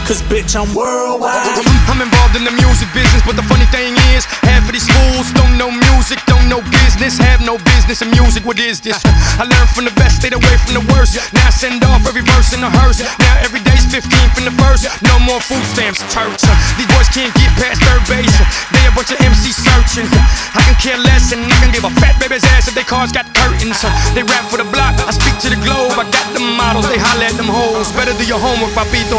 cause bitch, I'm worldwide. I'm involved in the music business, but the funny thing is, half of these fools don't know music, don't know business, have no business in music. What is this? I learned from the best, stayed away from the worst. Now I send off every verse in a hearse. Now every day's 15 from the first. No more food stamps, church. These boys can't get past third base. They a bunch of MC searching. I can care less and I can give a fat baby's ass if their cars got curtains. They rap for the block, I speak to the globe. I got them models, they holler at them hoes. Better do your homework, papito.